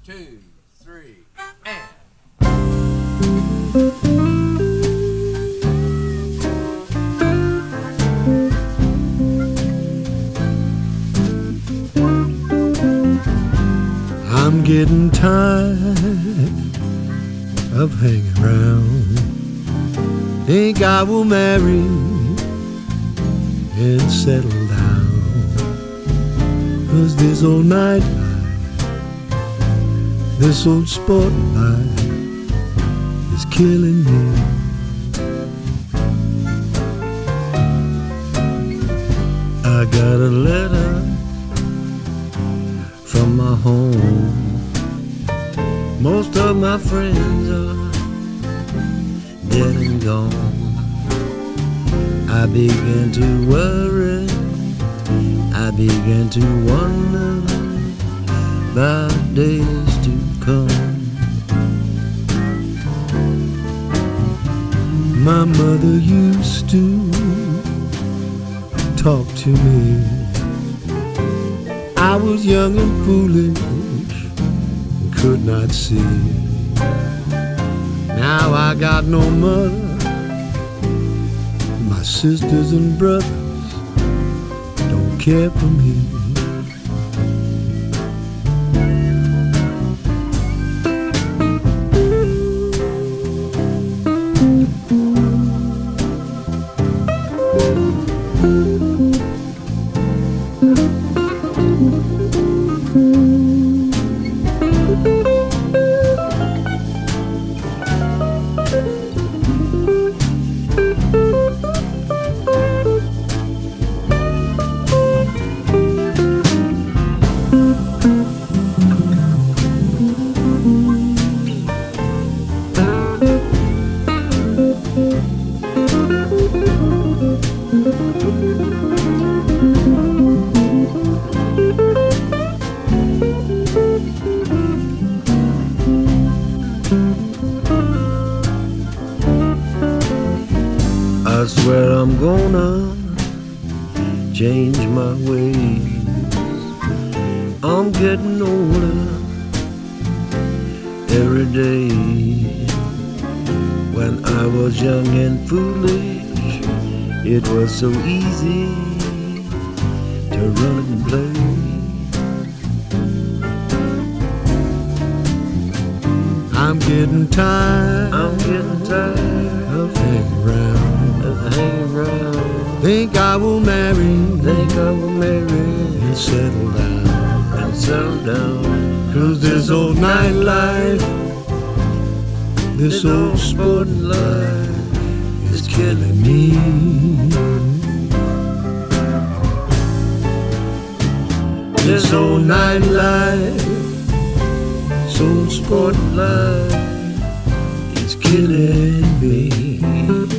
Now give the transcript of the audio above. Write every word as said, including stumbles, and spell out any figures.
two, three, and. I'm getting tired of hanging around. Think I will marry and settle down. 'Cause this old nightlife, this old sport life is killing me. I got a letter from my home. Most of my friends are dead and gone. I began to worry, I began to wonder about days to come. My mother used to talk to me. I was young and foolish, could not see. Now I got no mother, my sisters and brothers don't care for me. I swear I'm gonna change my ways. I'm getting older every day. When I was young and foolish, it was so easy to run and play. I'm getting tired, I'm getting tired of hanging around, of hanging around. Think I will marry, think I will marry and settle down, and settle down. 'Cause this old nightlife, this old sporting life is killing me. This old nightlife, this old sporting life is killing me.